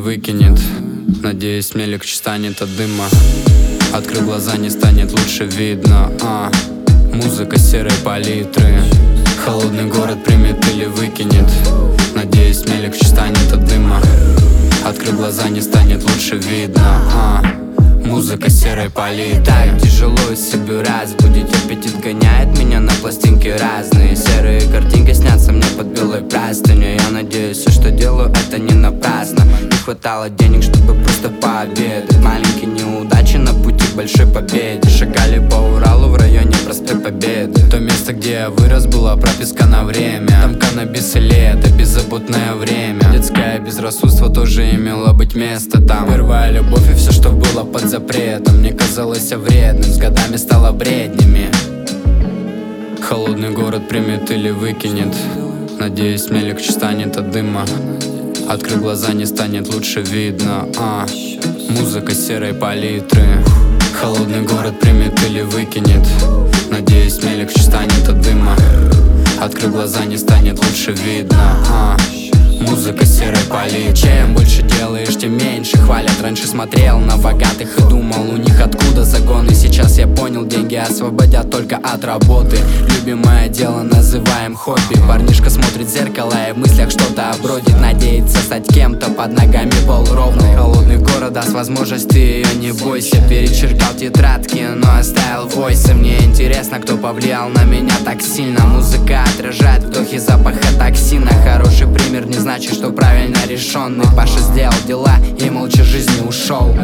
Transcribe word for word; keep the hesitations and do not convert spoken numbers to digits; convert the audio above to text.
выкинет. Надеюсь, мне легче станет от дыма. Открыл глаза, не станет лучше видно. а. Музыка серой палитры. Холодный город примет или выкинет. Надеюсь, мне легче станет от дыма. Открыл глаза, не станет лучше видно. а. Музыка серой палитры. Так тяжело себе разбудить. Аппетит гоняет меня на пластинки разные. Серые картинки снятся мне под белой простыней. Я надеюсь, что делаю это не напрасно. Не хватало денег, чтобы просто пообедать. Маленькие неудачи на пути к большой победе. Шагали по Уралу в районе проспект Победы. То место, где я вырос, была прописка на время. Там каннабис и лето, беззаботное время. Детское безрассудство тоже имело быть место там. Первая любовь и все, что было под запретом. Мне казалось вредным, с годами стало бреднями. Холодный город примет или выкинет. Надеюсь, мне легче станет от дыма. Открыл глаза, не станет лучше видно. а. Музыка серой палитры. Холодный город примет или выкинет. Надеюсь, мне легче станет от дыма. Открыл глаза, не станет лучше видно. а. Музыка серой палитры. Чем больше делаешь, тем меньше хвалят. Раньше смотрел на богатых и думал, у них откуда загоны. Сейчас я понял, деньги освободят только от работы. Любимое дело называем хобби. Парнишка смотрит в зеркало и в мыслях что-то бродит. Надеется стать кем-то, под ногами пол ровный. Холодный город даст возможность, ты ее не бойся. Перечеркал тетрадки, но оставил войсы. Мне интересно, кто повлиял на меня так сильно. Музыка отражает вдохи запаха токсина. Хороший пример не значит, что правильно решенный. Паша сделал дела и молча жизни ушел.